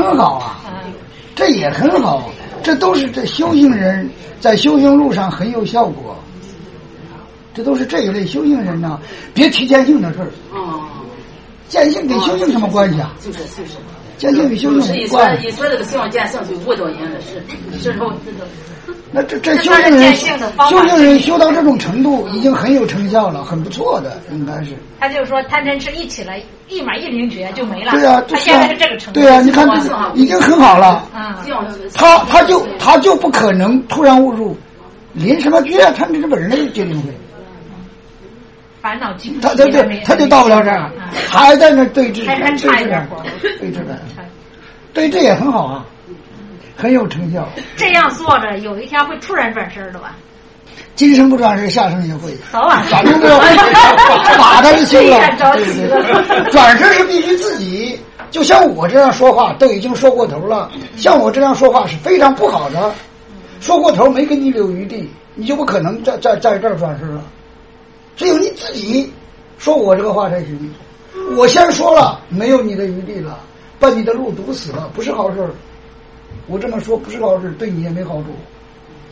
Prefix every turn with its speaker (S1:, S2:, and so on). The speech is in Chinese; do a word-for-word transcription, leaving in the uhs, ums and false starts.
S1: 好啊，这也很好，这都是这修行人在修行路上很有效果。这都是这一类修行人呐、啊，别提见性的事儿。哦，见性跟修行什么关系啊？
S2: 就是就是。
S1: 见性与修行
S2: 是一说一说这个希望见性就悟到人了，是是后这个。
S1: 那这这修行人，修行人修到这种程度，已经很有成效了，很不错的，应该是。
S3: 他就是说，贪嗔痴一起来，一马一灵觉就没了。
S1: 对啊，
S3: 他现在是这个程度。
S1: 对啊，你看这个已经很好了。
S3: 嗯，
S1: 他他就他就不可能突然误入，临什么觉啊？贪嗔痴本身就决定会。
S3: 烦恼积
S1: 他他就他就到不了这儿，还在那对峙，
S3: 还还差一点
S1: 对峙的，对这也很好啊，很有成效。
S3: 这样做着，有一天会突然转身的吧？
S1: 今生不转世，下生也会。
S3: 早晚
S1: 反正都要把他就修了。对对对，转世是必须自己。就像我这样说话，都已经说过头了。像我这样说话是非常不好的，说过头没给你留余地，你就不可能在在在这儿转世了。只有你自己说我这个话才行。我先说了，没有你的余地了，把你的路堵死了，不是好事。我这么说不是好事，对你也没好处。